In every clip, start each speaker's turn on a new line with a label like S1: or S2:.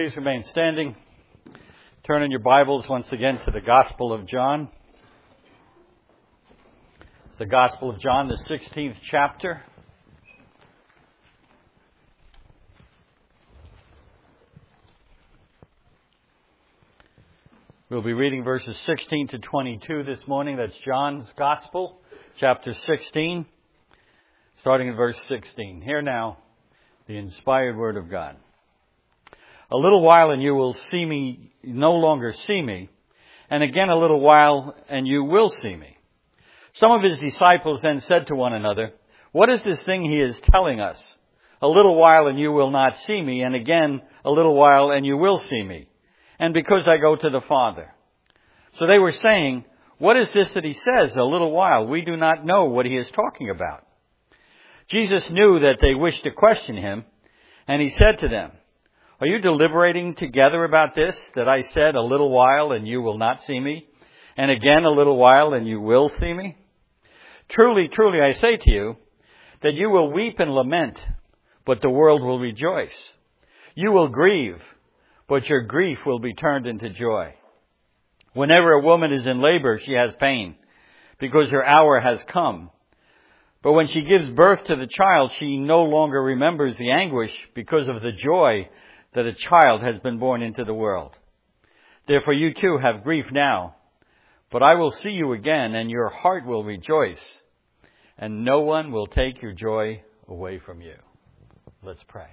S1: Please remain standing. Turn in your Bibles once again to the Gospel of John. It's the Gospel of John, the 16th chapter. We'll be reading verses 16 to 22 this morning. That's John's Gospel, chapter 16, starting in verse 16. Hear now the inspired Word of God. A little while and you will see me, no longer see me, and again a little while and you will see me. Some of his disciples then said to one another, "What is this thing he is telling us? A little while and you will not see me, and again a little while and you will see me, and because I go to the Father." So they were saying, "What is this that he says, a little while? We do not know what he is talking about." Jesus knew that they wished to question him, and he said to them, "Are you deliberating together about this, that I said, a little while and you will not see me, and again a little while and you will see me? Truly, truly, I say to you, that you will weep and lament, but the world will rejoice. You will grieve, but your grief will be turned into joy. Whenever a woman is in labor, she has pain, because her hour has come. But when she gives birth to the child, she no longer remembers the anguish because of the joy that a child has been born into the world. Therefore you too have grief now, but I will see you again, and your heart will rejoice, and no one will take your joy away from you." Let's pray.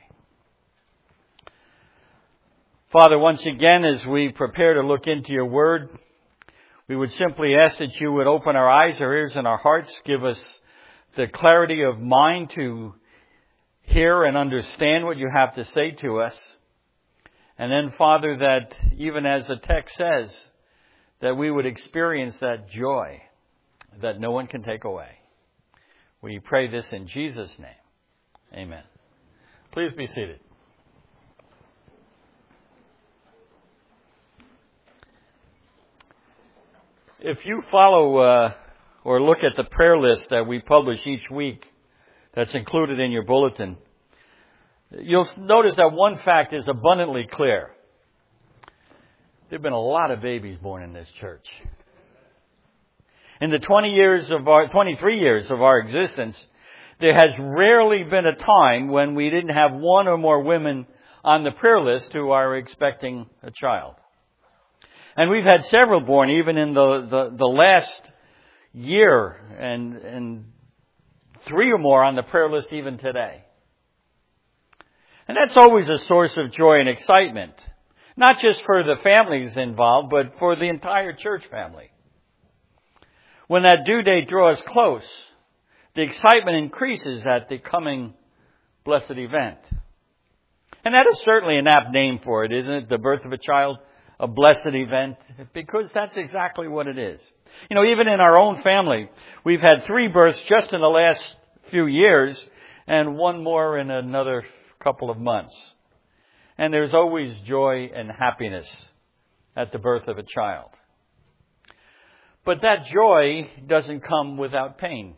S1: Father, once again, as we prepare to look into your word, we would simply ask that you would open our eyes, our ears, and our hearts, give us the clarity of mind to hear and understand what you have to say to us. And then, Father, that even as the text says, that we would experience that joy that no one can take away. We pray this in Jesus' name. Amen. Please be seated. If you follow or look at the prayer list that we publish each week that's included in your bulletin, you'll notice that one fact is abundantly clear. There have been a lot of babies born in this church. In the 23 years of our existence, there has rarely been a time when we didn't have one or more women on the prayer list who are expecting a child. And we've had several born even in the last year, and 3 or more on the prayer list even today. And that's always a source of joy and excitement, not just for the families involved, but for the entire church family. When that due date draws close, the excitement increases at the coming blessed event. And that is certainly an apt name for it, isn't it? The birth of a child, a blessed event, because that's exactly what it is. You know, even in our own family, we've had 3 births just in the last few years, and one more in another couple of months. And there's always joy and happiness at the birth of a child. But that joy doesn't come without pain.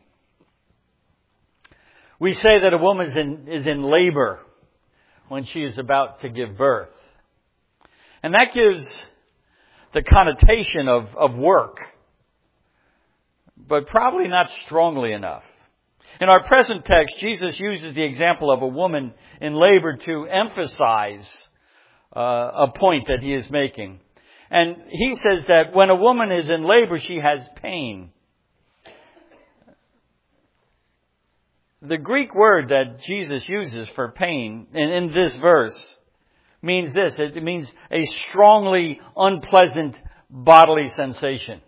S1: We say that a woman is in labor when she is about to give birth. And that gives the connotation of work, but probably not strongly enough. In our present text, Jesus uses the example of a woman in labor to emphasize a point that he is making. And he says that when a woman is in labor, she has pain. The Greek word that Jesus uses for pain in this verse means this. It means a strongly unpleasant bodily sensation.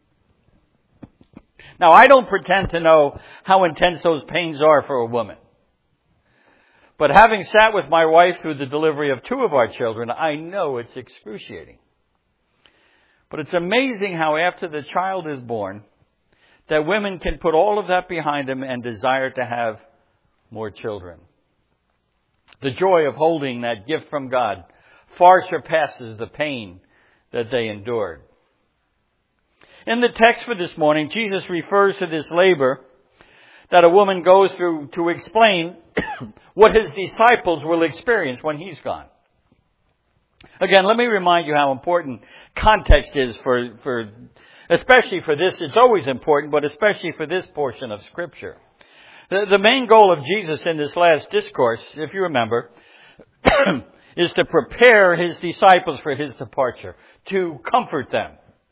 S1: Now, I don't pretend to know how intense those pains are for a woman. But having sat with my wife through the delivery of 2 of our children, I know it's excruciating. But it's amazing how after the child is born, that women can put all of that behind them and desire to have more children. The joy of holding that gift from God far surpasses the pain that they endured. In the text for this morning, Jesus refers to this labor that a woman goes through to explain what his disciples will experience when he's gone. Again, let me remind you how important context is for especially for this. It's always important, but especially for this portion of Scripture. The main goal of Jesus in this last discourse, if you remember, is to prepare His disciples for His departure, to comfort them.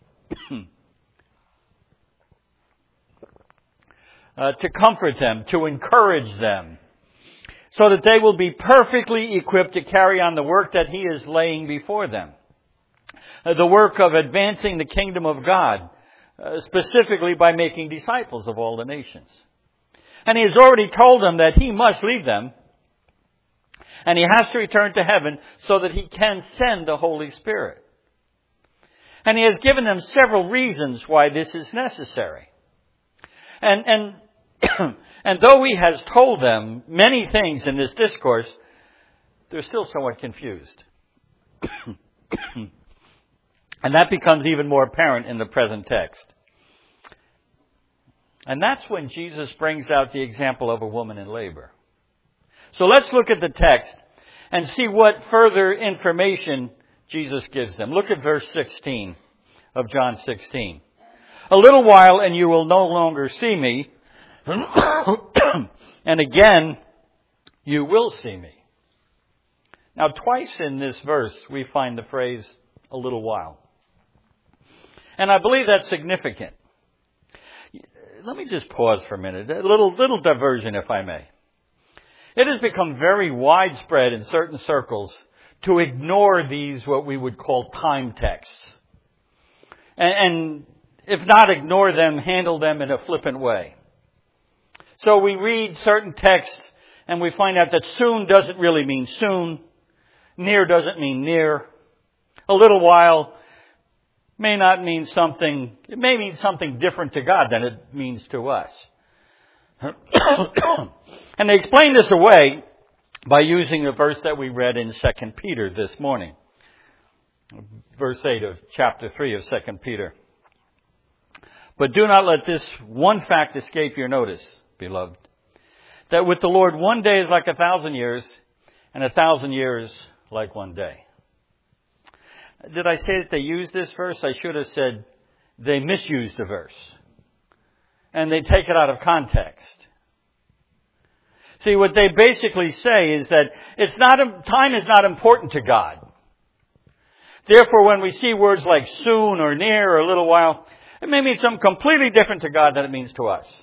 S1: To comfort them, to encourage them, so that they will be perfectly equipped to carry on the work that He is laying before them. The work of advancing the kingdom of God, specifically by making disciples of all the nations. And He has already told them that He must leave them, and He has to return to heaven so that He can send the Holy Spirit. And He has given them several reasons why this is necessary. And though He has told them many things in this discourse, they're still somewhat confused. And that becomes even more apparent in the present text. And that's when Jesus brings out the example of a woman in labor. So let's look at the text and see what further information Jesus gives them. Look at verse 16 of John 16. A little while and you will no longer see me, and again you will see me. Now twice in this verse we find the phrase, a little while. And I believe that's significant. Let me just pause for a minute. A little diversion, if I may. It has become very widespread in certain circles to ignore these, what we would call time texts. And if not ignore them, handle them in a flippant way. So we read certain texts and we find out that soon doesn't really mean soon. Near doesn't mean near. A little while may not mean something, it may mean something different to God than it means to us. And they explain this away by using the verse that we read in 2 Peter this morning. Verse 8 of chapter 3 of 2 Peter. But do not let this one fact escape your notice, beloved, that with the Lord 1 day is like 1,000 years, and 1,000 years like 1 day. Did I say that they used this verse? I should have said they misused the verse. And they take it out of context. See, what they basically say is that time is not important to God. Therefore, when we see words like soon or near or a little while, it may mean something completely different to God than it means to us.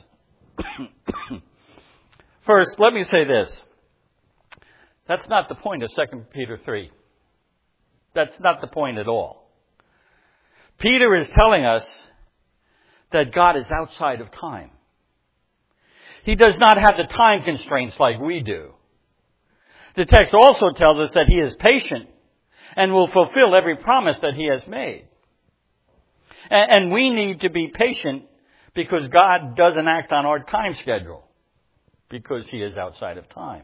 S1: First, let me say this. That's not the point of 2 Peter 3. That's not the point at all. Peter is telling us that God is outside of time. He does not have the time constraints like we do. The text also tells us that He is patient and will fulfill every promise that He has made. And we need to be patient because God doesn't act on our time schedule because He is outside of time.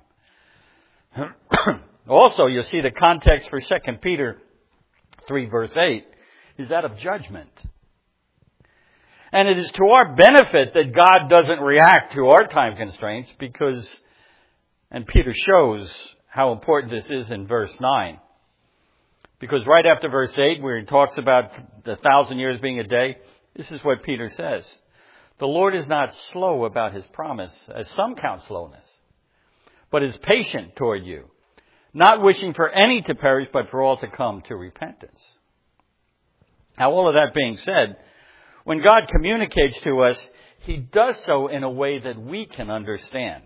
S1: Also, you'll see the context for 2 Peter 3 verse 8 is that of judgment. And it is to our benefit that God doesn't react to our time constraints because, and Peter shows how important this is in verse 9. Because right after verse 8, where he talks about the 1,000 years being a day, this is what Peter says. The Lord is not slow about His promise, as some count slowness, but is patient toward you, not wishing for any to perish, but for all to come to repentance. Now, all of that being said, when God communicates to us, He does so in a way that we can understand.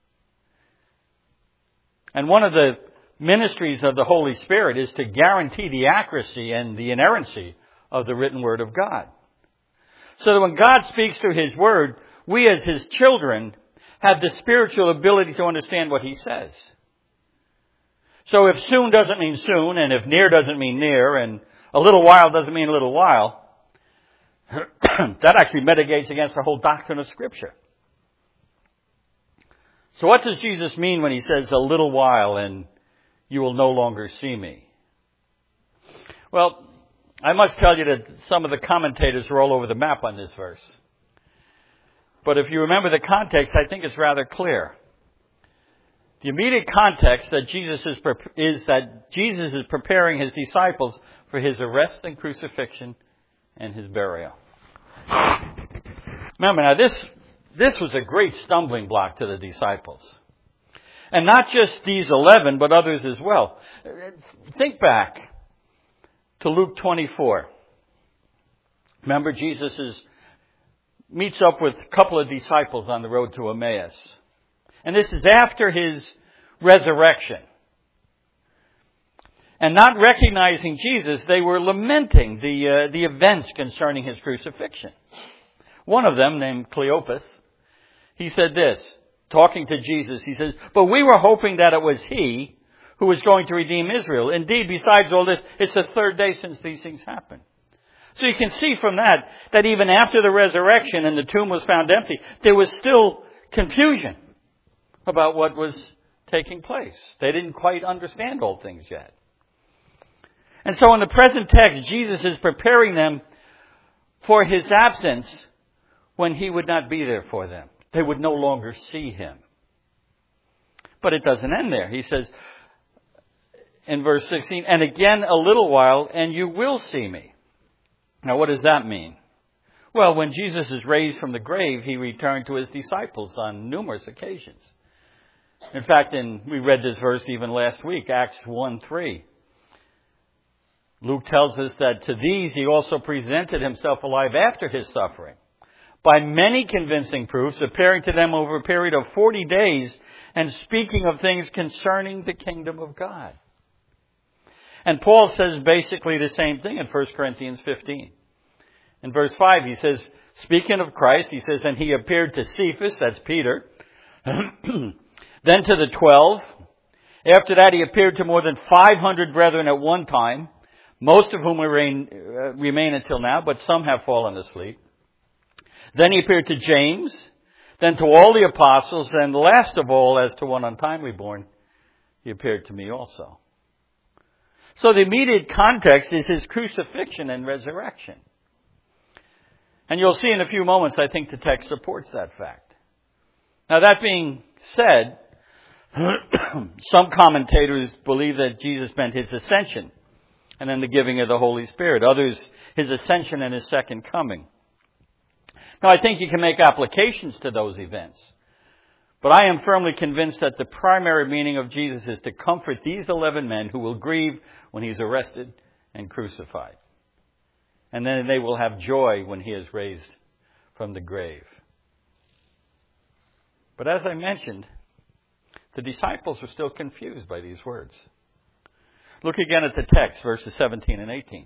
S1: And one of the ministries of the Holy Spirit is to guarantee the accuracy and the inerrancy of the written Word of God. So that when God speaks through His Word, we as His children have the spiritual ability to understand what He says. So if soon doesn't mean soon, and if near doesn't mean near, and a little while doesn't mean a little while, that actually mitigates against the whole doctrine of Scripture. So what does Jesus mean when He says a little while and you will no longer see me? Well, I must tell you that some of the commentators are all over the map on this verse. But if you remember the context, I think it's rather clear. The immediate context that is that Jesus is preparing his disciples for his arrest and crucifixion and his burial. Remember, now this was a great stumbling block to the disciples. And not just these 11, but others as well. Think back to Luke 24. Remember, Jesus meets up with a couple of disciples on the road to Emmaus. And this is after his resurrection. And not recognizing Jesus, they were lamenting the events concerning his crucifixion. One of them, named Cleopas, he said this, talking to Jesus, he says, "But we were hoping that it was he who was going to redeem Israel. Indeed, besides all this, it's the third day since these things happened." So you can see from that even after the resurrection and the tomb was found empty, there was still confusion about what was taking place. They didn't quite understand all things yet. And so in the present text, Jesus is preparing them for his absence when he would not be there for them. They would no longer see him. But it doesn't end there. He says in verse 16, "And again a little while, and you will see me." Now what does that mean? Well, when Jesus is raised from the grave, he returned to his disciples on numerous occasions. In fact, we read this verse even last week, Acts 1:3. Luke tells us that to these he also presented himself alive after his suffering, by many convincing proofs, appearing to them over a period of 40 days and speaking of things concerning the kingdom of God. And Paul says basically the same thing in 1 Corinthians 15. In verse 5, he says, speaking of Christ, he says, "And he appeared to Cephas," that's Peter, "then to the 12. After that, he appeared to more than 500 brethren at one time, most of whom remain until now, but some have fallen asleep. Then he appeared to James, then to all the apostles, and last of all, as to one untimely born, he appeared to me also." So the immediate context is his crucifixion and resurrection. And you'll see in a few moments, I think the text supports that fact. Now that being said, some commentators believe that Jesus meant his ascension and then the giving of the Holy Spirit. Others, his ascension and his second coming. Now, I think you can make applications to those events. But I am firmly convinced that the primary meaning of Jesus is to comfort these 11 men who will grieve when he's arrested and crucified. And then they will have joy when he is raised from the grave. But as I mentioned, the disciples were still confused by these words. Look again at the text, verses 17 and 18.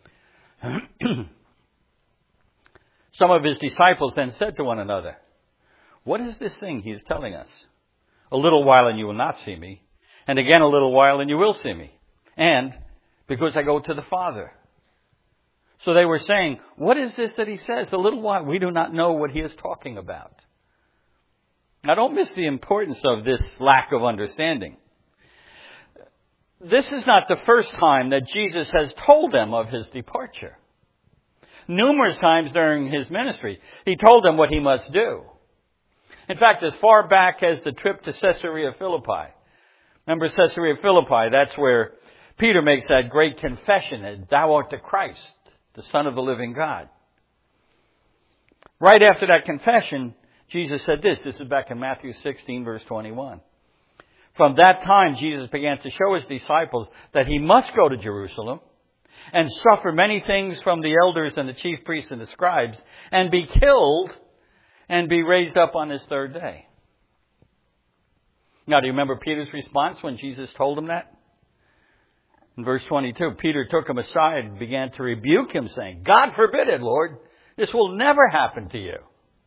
S1: Some of his disciples then said to one another, "What is this thing he is telling us? A little while and you will not see me, and again a little while and you will see me. And because I go to the Father." So they were saying, "What is this that he says? A little while." We do not know what he is talking about. Now don't miss the importance of this lack of understanding. This is not the first time that Jesus has told them of his departure. Numerous times during his ministry, he told them what he must do. In fact, as far back as the trip to Caesarea Philippi. Remember Caesarea Philippi, that's where Peter makes that great confession that thou art the Christ, the Son of the living God. Right after that confession, Jesus said this. This is back in Matthew 16, verse 21. From that time, Jesus began to show his disciples that he must go to Jerusalem and suffer many things from the elders and the chief priests and the scribes and be killed and be raised up on his third day. Now, do you remember Peter's response when Jesus told him that? In verse 22, Peter took him aside and began to rebuke him, saying, "God forbid it, Lord. This will never happen to you."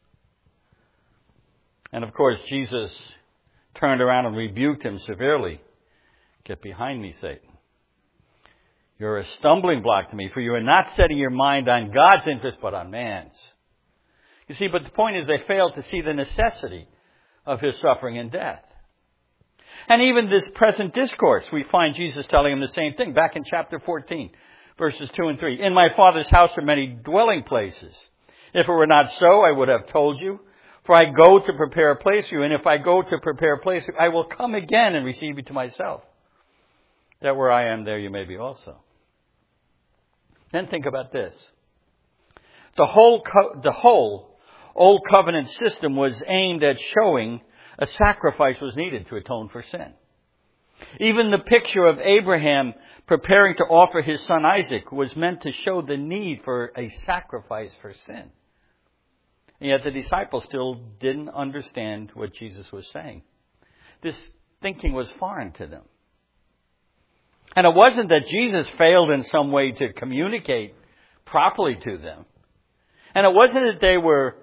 S1: And of course, Jesus turned around and rebuked him severely. "Get behind me, Satan. You're a stumbling block to me, for you are not setting your mind on God's interest, but on man's." You see, but the point is they failed to see the necessity of his suffering and death. And even this present discourse, we find Jesus telling him the same thing back in chapter 14, verses 2 and 3. "In my Father's house are many dwelling places. If it were not so, I would have told you, For I go to prepare a place for you, and if I go to prepare a place for you, I will come again and receive you to myself, that where I am, there you may be also. Then think about this. The whole Old Covenant system was aimed at showing a sacrifice was needed to atone for sin. Even the picture of Abraham preparing to offer his son Isaac was meant to show the need for a sacrifice for sin. And yet the disciples still didn't understand what Jesus was saying. This thinking was foreign to them. And it wasn't that Jesus failed in some way to communicate properly to them. And it wasn't that they were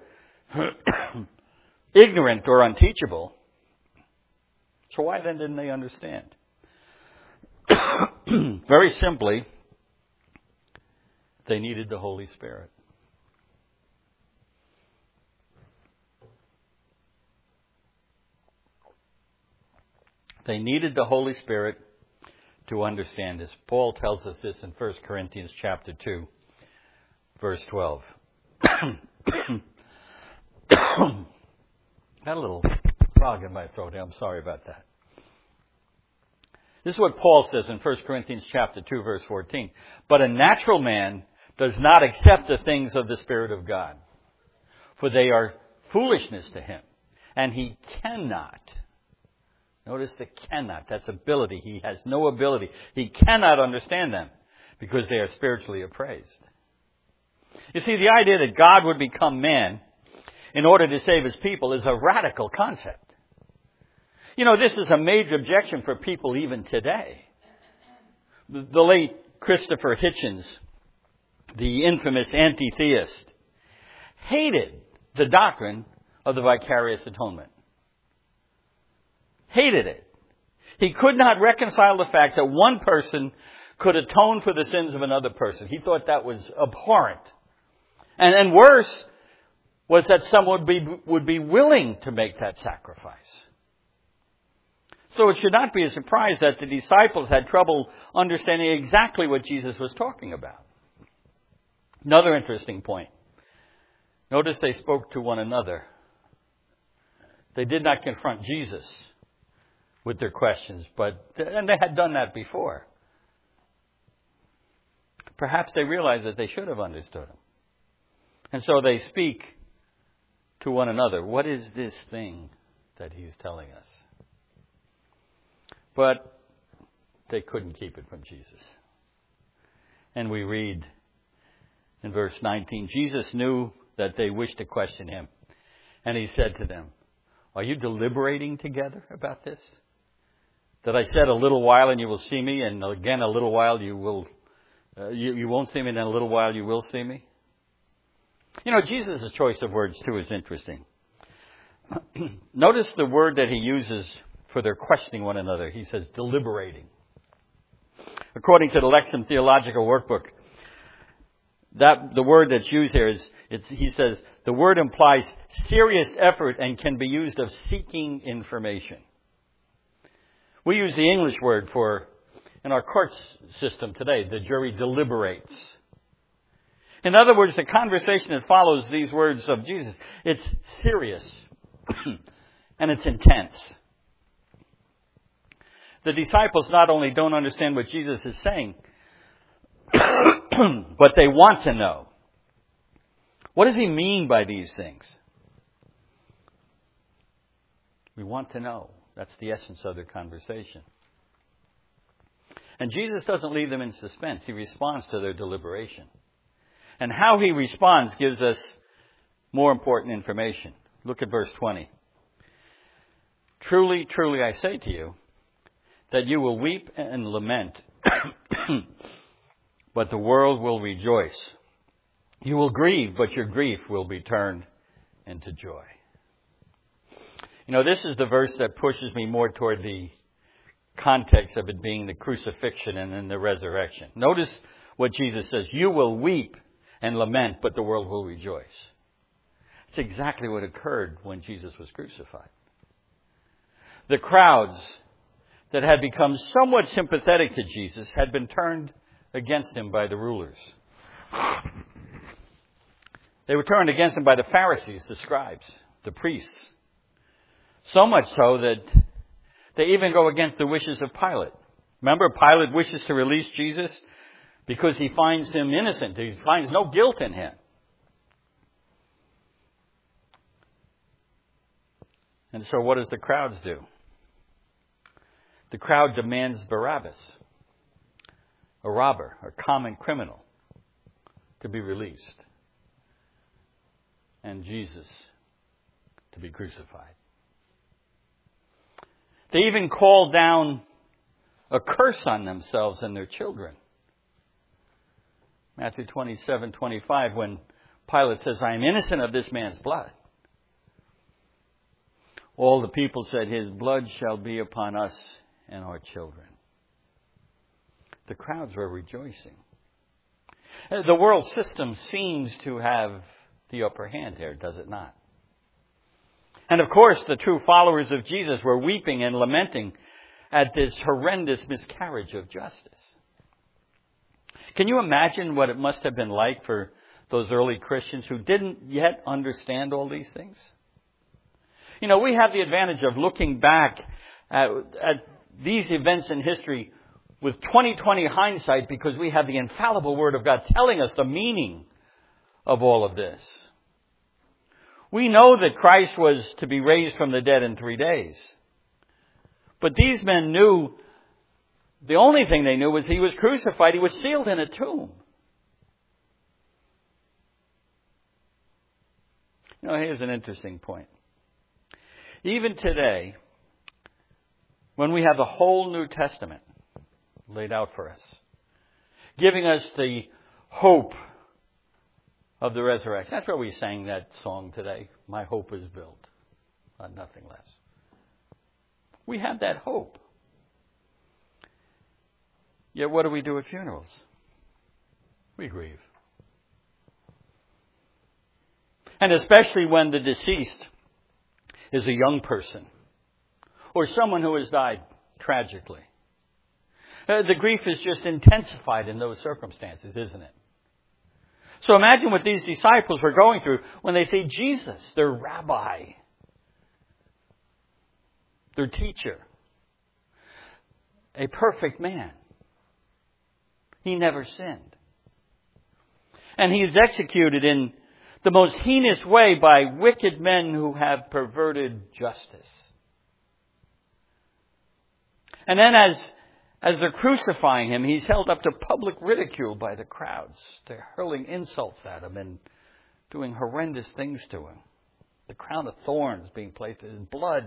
S1: ignorant or unteachable. So why then didn't they understand? Very simply, they needed the Holy Spirit. They needed the Holy Spirit to understand this. Paul tells us this in 1 Corinthians chapter 2, verse 12. Got a little frog in my throat. I'm sorry about that. This is what Paul says in 1 Corinthians chapter 2, verse 14. But a natural man does not accept the things of the Spirit of God, for they are foolishness to him, and he cannot. Notice the cannot. That's ability. He has no ability. He cannot understand them because they are spiritually appraised. You see, the idea that God would become man in order to save his people is a radical concept. You know, this is a major objection for people even today. The late Christopher Hitchens, the infamous anti-theist, hated the doctrine of the vicarious atonement. Hated it. He could not reconcile the fact that one person could atone for the sins of another person. He thought that was abhorrent. And worse was that someone would be willing to make that sacrifice. So it should not be a surprise that the disciples had trouble understanding exactly what Jesus was talking about. Another interesting point. Notice they spoke to one another. They did not confront Jesus with their questions, and they had done that before. Perhaps they realized that they should have understood him. And so they speak to one another. What is this thing that he's telling us? But they couldn't keep it from Jesus. And we read in verse 19, Jesus knew that they wished to question him. And he said to them, are you deliberating together about this? That I said a little while and you will see me, and again a little while you won't see me, and then a little while you will see me. You know, Jesus' choice of words too is interesting. Notice the word that he uses for their questioning one another. He says deliberating. According to the Lexham Theological Workbook, the word that's used here he says the word implies serious effort and can be used of seeking information. We use the English word in our court system today, the jury deliberates. In other words, the conversation that follows these words of Jesus, it's serious and it's intense. The disciples not only don't understand what Jesus is saying, but they want to know. What does he mean by these things? We want to know. That's the essence of their conversation. And Jesus doesn't leave them in suspense. He responds to their deliberation. And how he responds gives us more important information. Look at verse 20. Truly, truly, I say to you, that you will weep and lament, but the world will rejoice. You will grieve, but your grief will be turned into joy. You know, this is the verse that pushes me more toward the context of it being the crucifixion and then the resurrection. Notice what Jesus says. You will weep and lament, but the world will rejoice. It's exactly what occurred when Jesus was crucified. The crowds that had become somewhat sympathetic to Jesus had been turned against him by the rulers. They were turned against him by the Pharisees, the scribes. the priests. So much so that they even go against the wishes of Pilate. Remember, Pilate wishes to release Jesus because he finds him innocent. He finds no guilt in him. And so what does the crowds do? The crowd demands Barabbas, a robber, a common criminal, to be released. And Jesus to be crucified. They even call down a curse on themselves and their children. Matthew 27:25, when Pilate says, I am innocent of this man's blood. All the people said, his blood shall be upon us and our children. The crowds were rejoicing. The world system seems to have the upper hand here, does it not? And of course, the true followers of Jesus were weeping and lamenting at this horrendous miscarriage of justice. Can you imagine what it must have been like for those early Christians who didn't yet understand all these things? You know, we have the advantage of looking back at these events in history with 20/20 hindsight because we have the infallible Word of God telling us the meaning of all of this. We know that Christ was to be raised from the dead in 3 days. But these men knew, the only thing they knew was he was crucified. He was sealed in a tomb. You know, here's an interesting point. Even today, when we have the whole New Testament laid out for us, giving us the hope of the resurrection. That's why we sang that song today. My hope is built on nothing less. We have that hope. Yet what do we do at funerals? We grieve. And especially when the deceased is a young person or someone who has died tragically. The grief is just intensified in those circumstances, isn't it? So imagine what these disciples were going through when they see Jesus, their rabbi, their teacher, a perfect man. He never sinned. And he is executed in the most heinous way by wicked men who have perverted justice. And then as they're crucifying him, he's held up to public ridicule by the crowds. They're hurling insults at him and doing horrendous things to him. The crown of thorns being placed in his blood.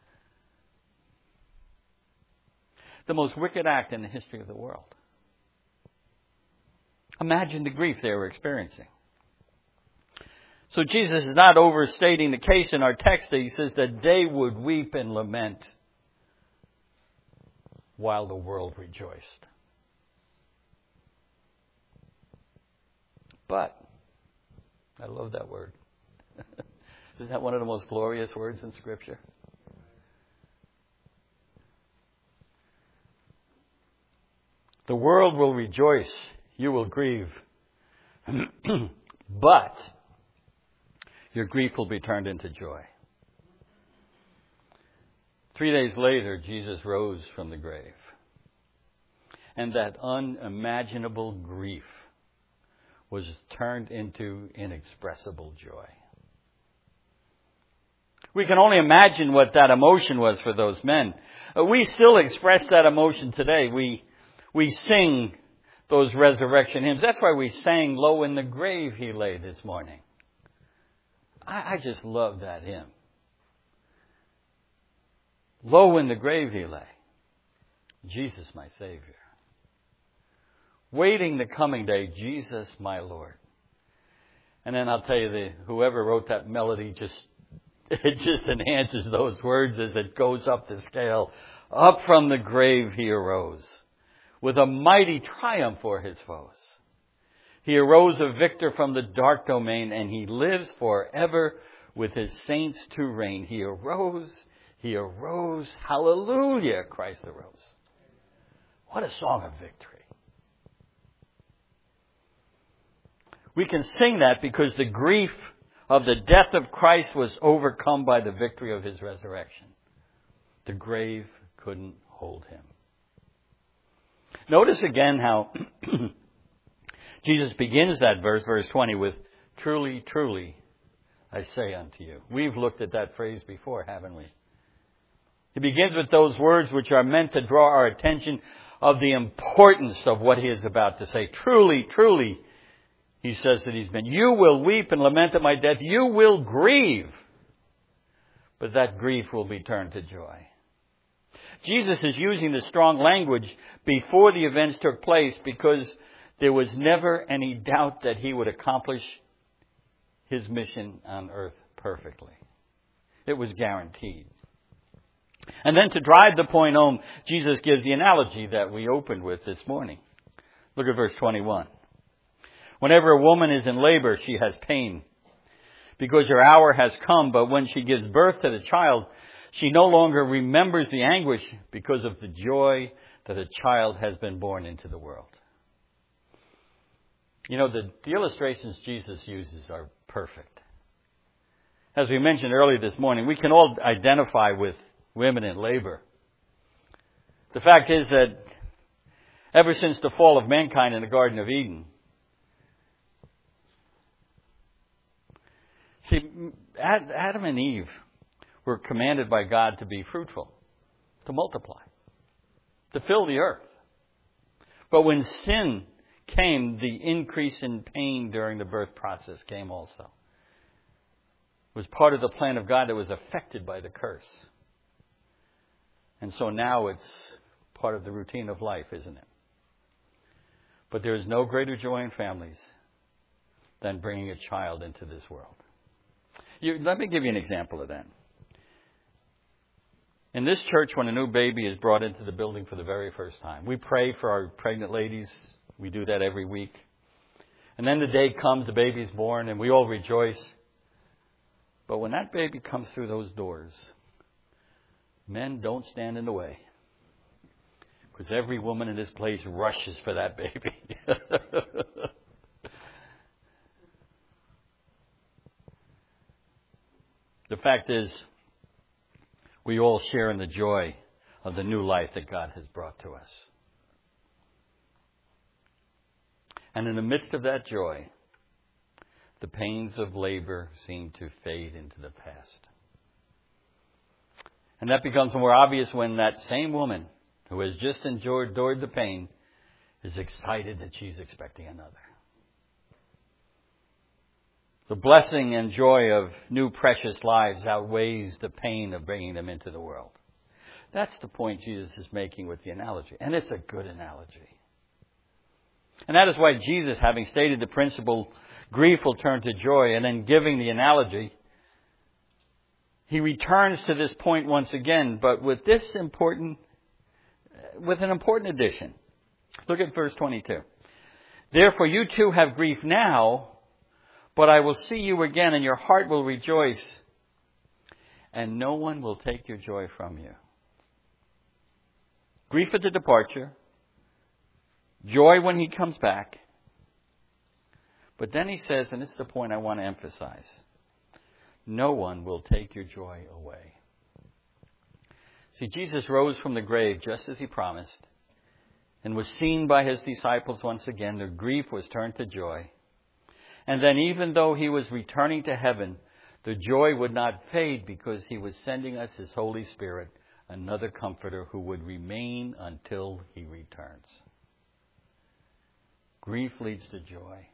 S1: The most wicked act in the history of the world. Imagine the grief they were experiencing. So Jesus is not overstating the case in our text. He says that they would weep and lament while the world rejoiced. But, I love that word. Isn't that one of the most glorious words in Scripture? The world will rejoice. You will grieve. But your grief will be turned into joy. 3 days later, Jesus rose from the grave. And that unimaginable grief was turned into inexpressible joy. We can only imagine what that emotion was for those men. We still express that emotion today. We sing those resurrection hymns. That's why we sang Low in the Grave He Lay this morning. I just love that hymn. Low in the grave he lay. Jesus my Savior. Waiting the coming day, Jesus my Lord. And then I'll tell you, whoever wrote that melody it just enhances those words as it goes up the scale. Up from the grave he arose, with a mighty triumph for his foes. He arose a victor from the dark domain, and he lives forever with his saints to reign. He arose, hallelujah, Christ arose. What a song of victory. We can sing that because the grief of the death of Christ was overcome by the victory of his resurrection. The grave couldn't hold him. Notice again how Jesus begins that verse 20, with, "Truly, truly, I say unto you." We've looked at that phrase before, haven't we? He begins with those words which are meant to draw our attention of the importance of what he is about to say. Truly, truly, he says that he's been. You will weep and lament at my death. You will grieve. But that grief will be turned to joy. Jesus is using the strong language before the events took place because there was never any doubt that he would accomplish his mission on earth perfectly. It was guaranteed. And then to drive the point home, Jesus gives the analogy that we opened with this morning. Look at verse 21. Whenever a woman is in labor, she has pain because her hour has come. But when she gives birth to the child, she no longer remembers the anguish because of the joy that a child has been born into the world. You know, the illustrations Jesus uses are perfect. As we mentioned earlier this morning, we can all identify with women in labor. The fact is that ever since the fall of mankind in the Garden of Eden, see, Adam and Eve were commanded by God to be fruitful, to multiply, to fill the earth. But when sin came, the increase in pain during the birth process came also. It was part of the plan of God that was affected by the curse. And so now it's part of the routine of life, isn't it? But there is no greater joy in families than bringing a child into this world. Let me give you an example of that. In this church, when a new baby is brought into the building for the very first time, we pray for our pregnant ladies. We do that every week. And then the day comes, the baby's born, and we all rejoice. But when that baby comes through those doors, men, don't stand in the way. Because every woman in this place rushes for that baby. The fact is, we all share in the joy of the new life that God has brought to us. And in the midst of that joy, the pains of labor seem to fade into the past. And that becomes more obvious when that same woman who has just endured the pain is excited that she's expecting another. The blessing and joy of new precious lives outweighs the pain of bringing them into the world. That's the point Jesus is making with the analogy. And it's a good analogy. And that is why Jesus, having stated the principle, grief will turn to joy, and then giving the analogy, he returns to this point once again, but with an important addition. Look at verse 22. Therefore you too have grief now, but I will see you again, and your heart will rejoice, and no one will take your joy from you. Grief at the departure, joy when he comes back. But then he says, and this is the point I want to emphasize, no one will take your joy away. See, Jesus rose from the grave just as he promised and was seen by his disciples once again. Their grief was turned to joy. And then even though he was returning to heaven, the joy would not fade because he was sending us his Holy Spirit, another comforter who would remain until he returns. Grief leads to joy.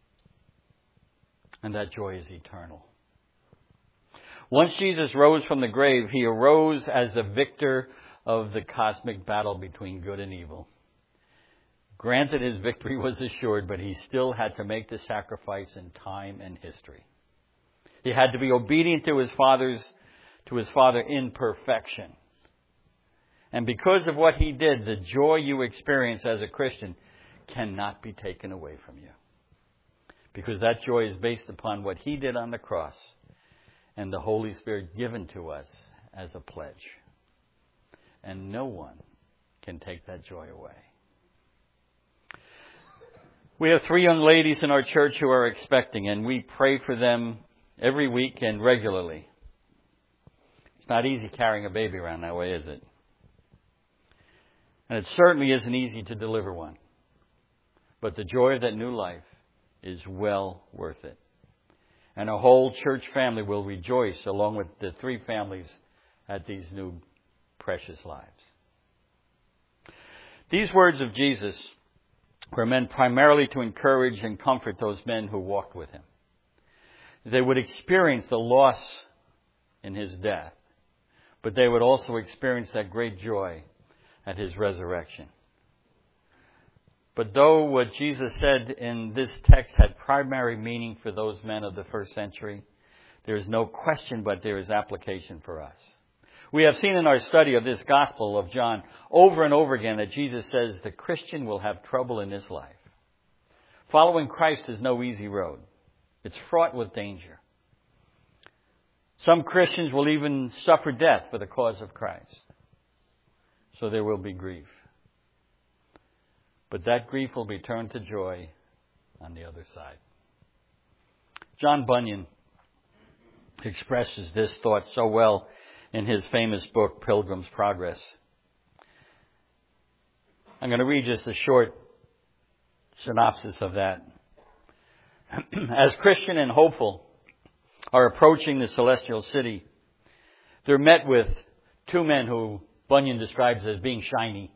S1: And that joy is eternal. Once Jesus rose from the grave, he arose as the victor of the cosmic battle between good and evil. Granted, his victory was assured, but he still had to make the sacrifice in time and history. He had to be obedient to his Father in perfection. And because of what he did, the joy you experience as a Christian cannot be taken away from you. Because that joy is based upon what he did on the cross and the Holy Spirit given to us as a pledge. And no one can take that joy away. We have 3 young ladies in our church who are expecting, and we pray for them every week and regularly. It's not easy carrying a baby around that way, is it? And it certainly isn't easy to deliver one. But the joy of that new life is well worth it. And a whole church family will rejoice along with the 3 families at these new precious lives. These words of Jesus were meant primarily to encourage and comfort those men who walked with him. They would experience the loss in his death, but they would also experience that great joy at his resurrection. But though what Jesus said in this text had primary meaning for those men of the first century, there is no question but there is application for us. We have seen in our study of this Gospel of John over and over again that Jesus says the Christian will have trouble in this life. Following Christ is no easy road. It's fraught with danger. Some Christians will even suffer death for the cause of Christ. So there will be grief. But that grief will be turned to joy on the other side. John Bunyan expresses this thought so well in his famous book, Pilgrim's Progress. I'm going to read just a short synopsis of that. As Christian and hopeful are approaching the celestial city, they're met with 2 men who Bunyan describes as being shiny.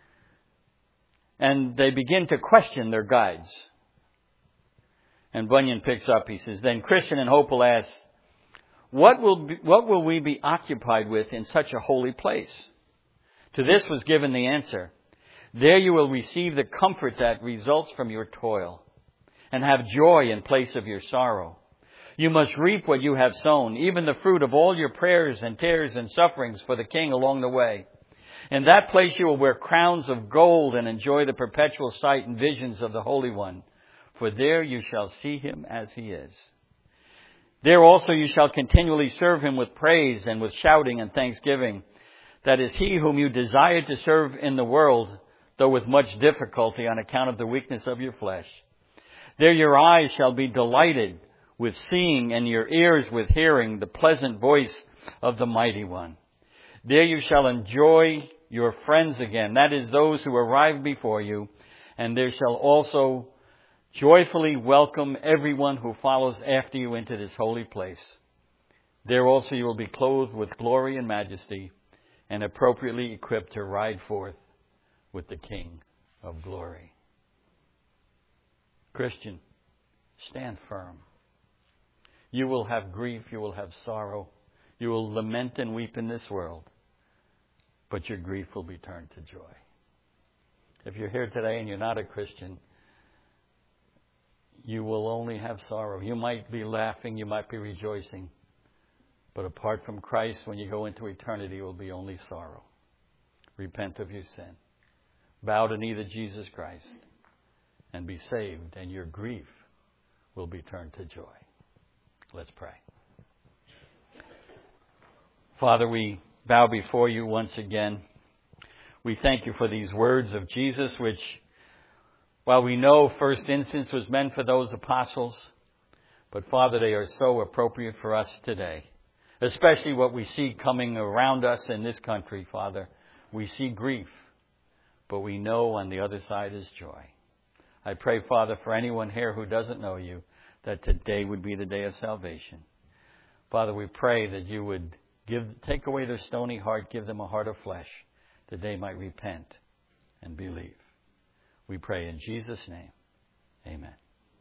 S1: And they begin to question their guides. And Bunyan picks up, he says, then Christian and hopeful ask, what will we be occupied with in such a holy place? To this was given the answer, there you will receive the comfort that results from your toil, and have joy in place of your sorrow. You must reap what you have sown, even the fruit of all your prayers and tears and sufferings for the King along the way. In that place you will wear crowns of gold and enjoy the perpetual sight and visions of the Holy One, for there you shall see him as he is. There also you shall continually serve him with praise and with shouting and thanksgiving. That is he whom you desired to serve in the world, though with much difficulty on account of the weakness of your flesh. There your eyes shall be delighted with seeing and your ears with hearing the pleasant voice of the Mighty One. There you shall enjoy your friends again, that is, those who arrived before you, and there shall also joyfully welcome everyone who follows after you into this holy place. There also you will be clothed with glory and majesty, and appropriately equipped to ride forth with the King of glory. Christian, stand firm. You will have grief, you will have sorrow, you will lament and weep in this world, but your grief will be turned to joy. If you're here today and you're not a Christian, you will only have sorrow. You might be laughing, you might be rejoicing, but apart from Christ, when you go into eternity, it will be only sorrow. Repent of your sin. Bow the knee to Jesus Christ and be saved, and your grief will be turned to joy. Let's pray. Father, we bow before you once again. We thank you for these words of Jesus, which, while we know first instance was meant for those apostles, but Father, they are so appropriate for us today, especially what we see coming around us in this country, Father. We see grief, but we know on the other side is joy. I pray, Father, for anyone here who doesn't know you, that today would be the day of salvation. Father, we pray that you would take away their stony heart, give them a heart of flesh, that they might repent and believe. We pray in Jesus' name. Amen.